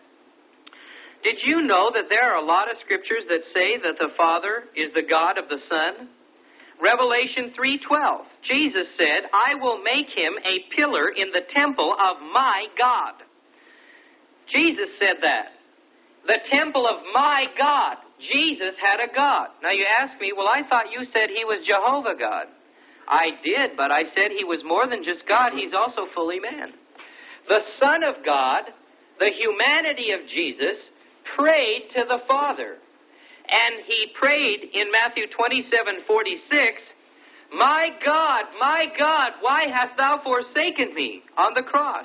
Did you know that there are a lot of scriptures that say that the Father is the God of the Son? Revelation three twelve, Jesus said, I will make him a pillar in the temple of my God. Jesus said that. The temple of my God. Jesus had a God. Now you ask me, well, I thought you said he was Jehovah God. I did, but I said he was more than just God. He's also fully man. The Son of God, the humanity of Jesus, prayed to the Father. And he prayed in Matthew twenty-seven forty-six, My God, my God, why hast thou forsaken me? On the cross.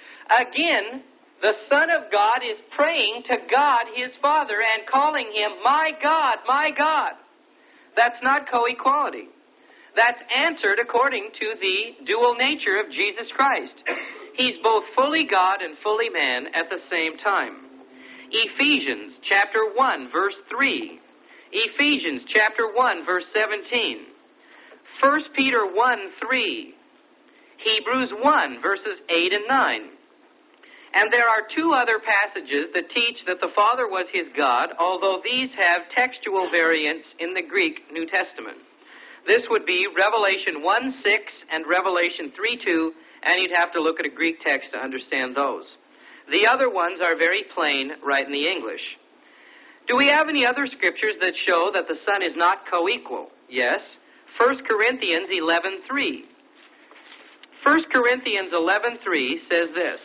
Again, the Son of God is praying to God, his Father, and calling him, My God, my God. That's not co-equality. That's answered according to the dual nature of Jesus Christ. He's both fully God and fully man at the same time. Ephesians chapter one, verse three. Ephesians chapter one, verse seventeen. First Peter one, three. Hebrews one, verses eight and nine. And there are two other passages that teach that the Father was his God, although these have textual variants in the Greek New Testament. This would be Revelation one, six and Revelation three, two, and you'd have to look at a Greek text to understand those. The other ones are very plain right in the English. Do we have any other scriptures that show that the Son is not co-equal? Yes. First Corinthians eleven three. First Corinthians eleven three says this.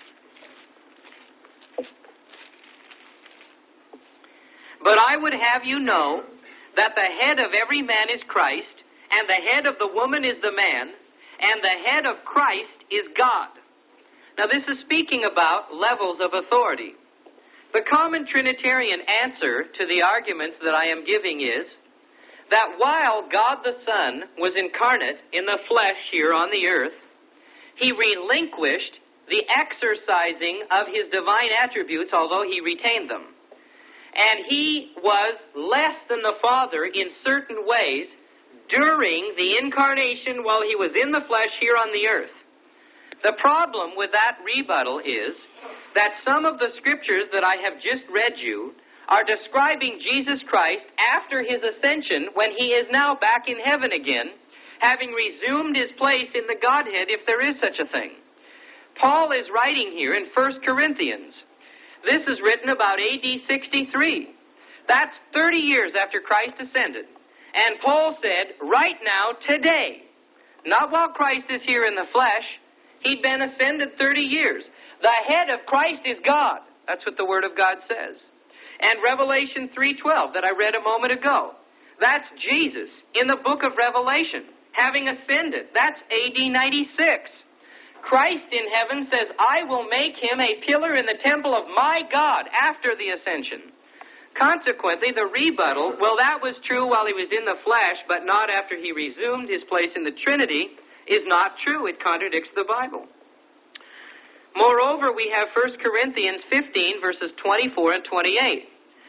But I would have you know that the head of every man is Christ, and the head of the woman is the man, and the head of Christ is God. Now, this is speaking about levels of authority. The common Trinitarian answer to the arguments that I am giving is that while God the Son was incarnate in the flesh here on the earth, he relinquished the exercising of his divine attributes, although he retained them. And he was less than the Father in certain ways during the incarnation while he was in the flesh here on the earth. The problem with that rebuttal is that some of the scriptures that I have just read you are describing Jesus Christ after his ascension when he is now back in heaven again, having resumed his place in the Godhead, if there is such a thing. Paul is writing here in First Corinthians. This is written about A D sixty-three. That's thirty years after Christ ascended. And Paul said, right now, today, not while Christ is here in the flesh, he'd been ascended thirty years. The head of Christ is God. That's what the Word of God says. And Revelation three twelve that I read a moment ago. That's Jesus in the book of Revelation, having ascended. That's A D ninety-six. Christ in heaven says, I will make him a pillar in the temple of my God after the ascension. Consequently, the rebuttal, well, that was true while he was in the flesh, but not after he resumed his place in the Trinity, is not true. It contradicts the Bible. Moreover, we have First Corinthians fifteen, verses twenty-four and twenty-eight.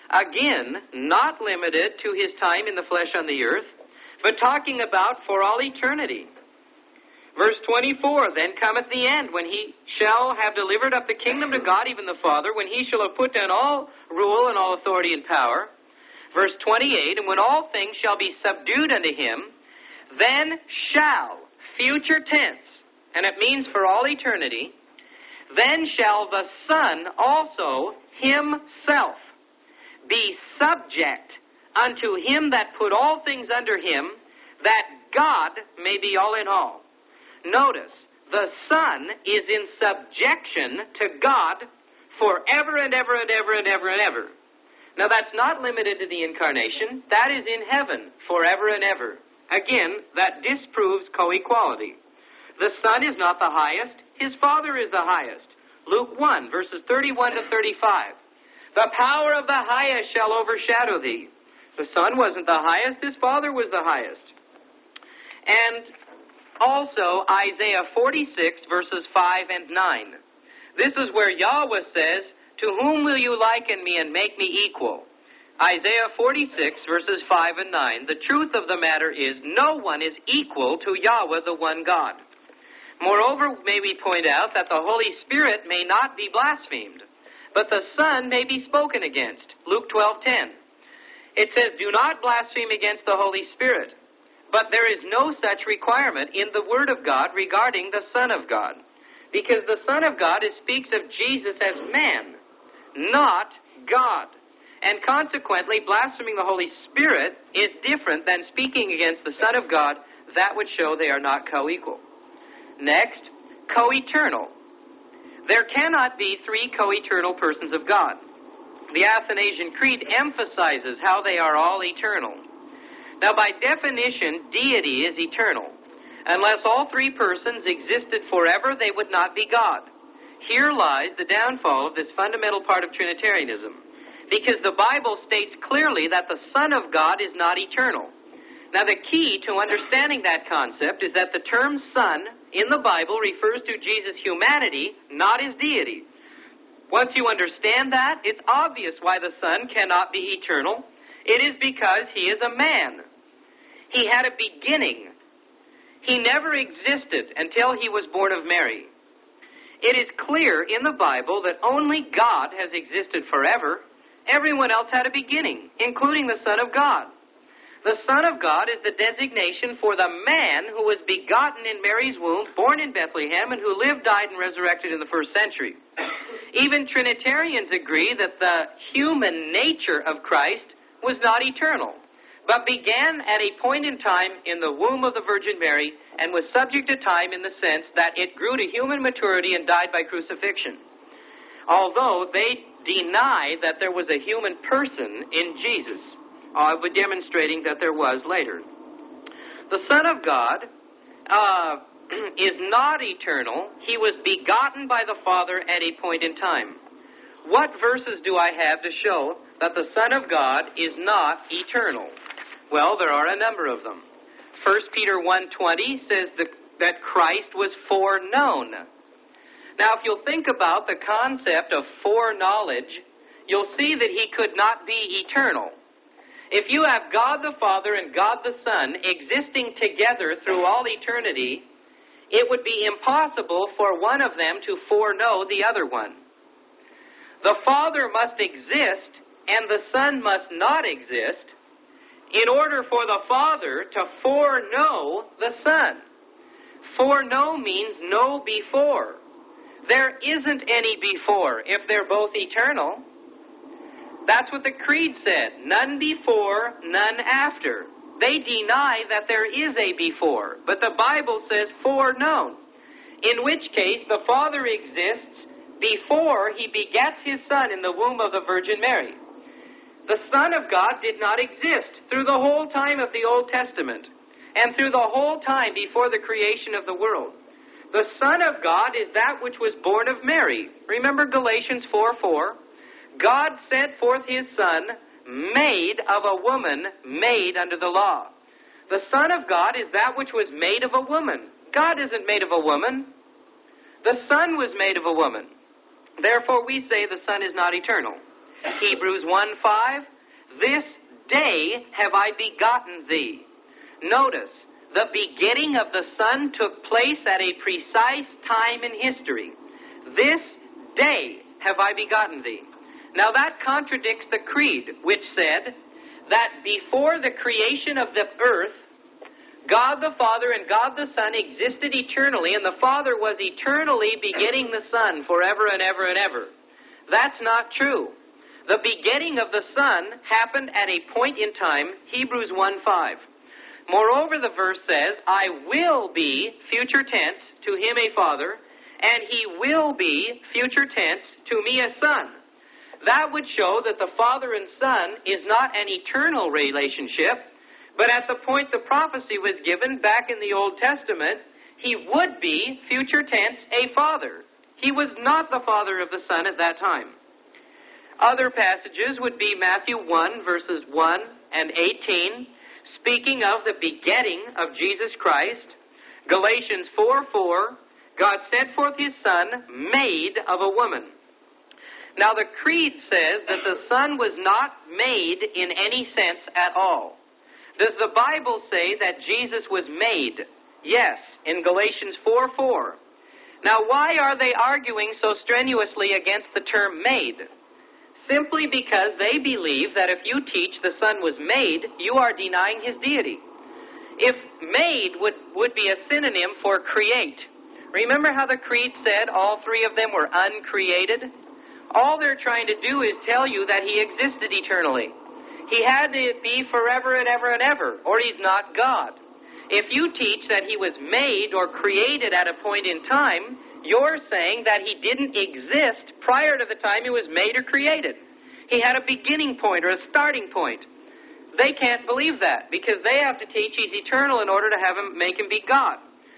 Again, not limited to his time in the flesh on the earth, but talking about for all eternity. Verse twenty-four, then cometh the end, when he shall have delivered up the kingdom to God, even the Father, when he shall have put down all rule and all authority and power. Verse twenty-eight, and when all things shall be subdued unto him, then shall, future tense, and it means for all eternity, then shall the Son also himself be subject unto him that put all things under him, that God may be all in all. Notice, the Son is in subjection to God forever and ever and ever and ever and ever. Now, that's not limited to the incarnation. That is in heaven forever and ever. Again, that disproves co-equality. The Son is not the highest. His Father is the highest. Luke one, verses thirty-one to thirty-five. The power of the highest shall overshadow thee. The Son wasn't the highest. His Father was the highest. And also Isaiah forty-six, verses five and nine. This is where Yahweh says, to whom will you liken me and make me equal? Isaiah forty-six, verses five and nine. The truth of the matter is, no one is equal to Yahweh, the one God. Moreover, may we point out that the Holy Spirit may not be blasphemed, but the Son may be spoken against. Luke twelve ten. It says, do not blaspheme against the Holy Spirit. But there is no such requirement in the Word of God regarding the Son of God, because the Son of God is, speaks of Jesus as man, not God. And consequently, blaspheming the Holy Spirit is different than speaking against the Son of God. That would show they are not co-equal. Next, co-eternal. There cannot be three co-eternal persons of God. The Athanasian Creed emphasizes how they are all eternal. Now, by definition, deity is eternal. Unless all three persons existed forever, they would not be God. Here lies the downfall of this fundamental part of Trinitarianism, because the Bible states clearly that the Son of God is not eternal. Now, the key to understanding that concept is that the term Son in the Bible refers to Jesus' humanity, not his deity. Once you understand that, it's obvious why the Son cannot be eternal. It is because he is a man. He had a beginning. He never existed until he was born of Mary. It is clear in the Bible that only God has existed forever. Everyone else had a beginning, including the Son of God. The Son of God is the designation for the man who was begotten in Mary's womb, born in Bethlehem, and who lived, died, and resurrected in the first century. Even Trinitarians agree that the human nature of Christ was not eternal, but began at a point in time in the womb of the Virgin Mary and was subject to time in the sense that it grew to human maturity and died by crucifixion. Although they deny that there was a human person in Jesus, uh, but demonstrating that there was later. The Son of God uh, is not eternal. He was begotten by the Father at a point in time. What verses do I have to show that the Son of God is not eternal? Well, there are a number of them. First Peter one twenty says that, that Christ was foreknown. Now, if you'll think about the concept of foreknowledge, you'll see that he could not be eternal. If you have God the Father and God the Son existing together through all eternity, it would be impossible for one of them to foreknow the other one. The Father must exist and the Son must not exist in order for the Father to foreknow the Son. Foreknow means know before. There isn't any before if they're both eternal. That's what the Creed said. None before, none after. They deny that there is a before, but the Bible says foreknown, in which case the Father exists before he begets his Son in the womb of the Virgin Mary. The Son of God did not exist through the whole time of the Old Testament and through the whole time before the creation of the world. The Son of God is that which was born of Mary. Remember Galatians four four? God sent forth his Son, made of a woman, made under the law. The Son of God is that which was made of a woman. God isn't made of a woman. The Son was made of a woman. Therefore, we say the Son is not eternal. Hebrews one five, this day have I begotten thee. Notice, the begetting of the Son took place at a precise time in history. This day have I begotten thee. Now that contradicts the Creed, which said that before the creation of the earth, God the Father and God the Son existed eternally, and the Father was eternally begetting the Son forever and ever and ever. That's not true. The begetting of the Son happened at a point in time, Hebrews one five. Moreover, the verse says, I will be, future tense, to him a father, and he will be, future tense, to me a son. That would show that the father and son is not an eternal relationship, but at the point the prophecy was given back in the Old Testament, he would be, future tense, a father. He was not the father of the son at that time. Other passages would be Matthew one, verses one and eighteen, speaking of the begetting of Jesus Christ. Galatians four four, God sent forth his son, made of a woman. Now the Creed says that the son was not made in any sense at all. Does the Bible say that Jesus was made? Yes, in Galatians four four. Now why are they arguing so strenuously against the term made? Simply because they believe that if you teach the Son was made, you are denying his deity. If made would, would be a synonym for create. Remember how the Creed said all three of them were uncreated? All they're trying to do is tell you that he existed eternally. He had to be forever and ever and ever, or he's not God. If you teach that he was made or created at a point in time, you're saying that he didn't exist prior to the time he was made or created. He had a beginning point or a starting point. They can't believe that because they have to teach he's eternal in order to have him, make him be God.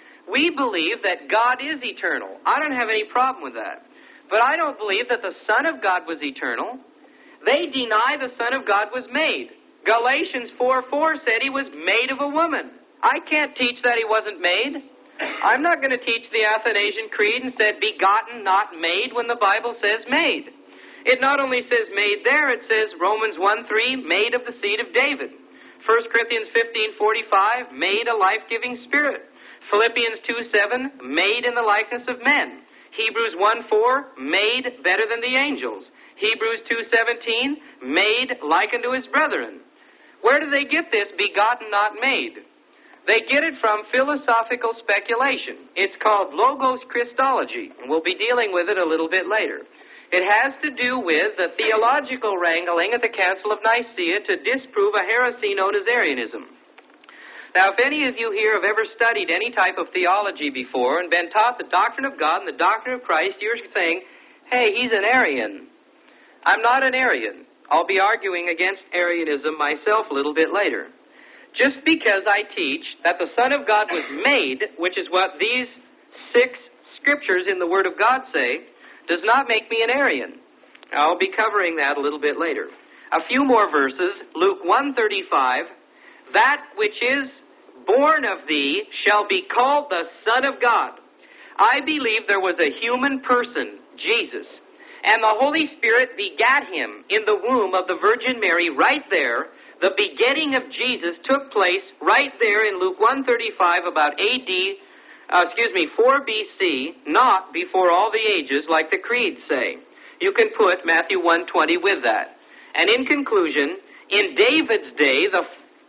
We believe that God is eternal. I don't have any problem with that. But I don't believe that the Son of God was eternal. They deny the Son of God was made. Galatians four four said he was made of a woman. I can't teach that he wasn't made. I'm not going to teach the Athanasian Creed and said begotten, not made, when the Bible says made. It not only says made there, it says Romans one three, made of the seed of David. First Corinthians fifteen forty-five, made a life-giving spirit. Philippians two seven, made in the likeness of men. Hebrews one four, made better than the angels. Hebrews two seventeen, made like unto his brethren. Where do they get this begotten, not made? They get it from philosophical speculation. It's called Logos Christology, and we'll be dealing with it a little bit later. It has to do with the theological wrangling at the Council of Nicaea to disprove a heresy known as Arianism. Now, if any of you here have ever studied any type of theology before and been taught the doctrine of God and the doctrine of Christ, you're saying, hey, he's an Arian. I'm not an Arian. I'll be arguing against Arianism myself a little bit later. Just because I teach that the Son of God was made, which is what these six scriptures in the Word of God say, does not make me an Arian. I'll be covering that a little bit later. A few more verses. Luke one thirty-five, that which is born of thee shall be called the Son of God. I believe there was a human person, Jesus, and the Holy Spirit begat him in the womb of the Virgin Mary right there. The begetting of Jesus took place right there in Luke one thirty-five, about A D, uh, excuse me, four B C, not before all the ages like the creeds say. You can put Matthew one twenty with that. And in conclusion, in David's day, the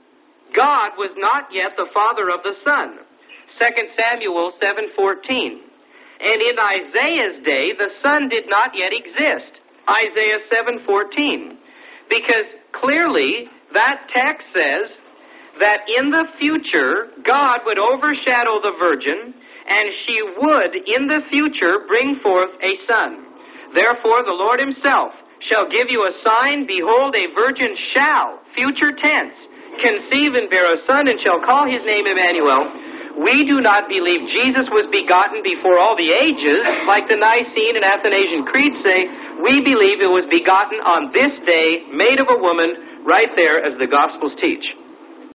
God was not yet the Father of the Son. Second Samuel seven fourteen. And in Isaiah's day, the Son did not yet exist. Isaiah seven fourteen. Because clearly, that text says that in the future, God would overshadow the virgin, and she would, in the future, bring forth a son. Therefore, the Lord himself shall give you a sign. Behold, a virgin shall, future tense, conceive and bear a son, and shall call his name Emmanuel. We do not believe Jesus was begotten before all the ages, like the Nicene and Athanasian Creed say. We believe it was begotten on this day, made of a woman, right there as the Gospels teach.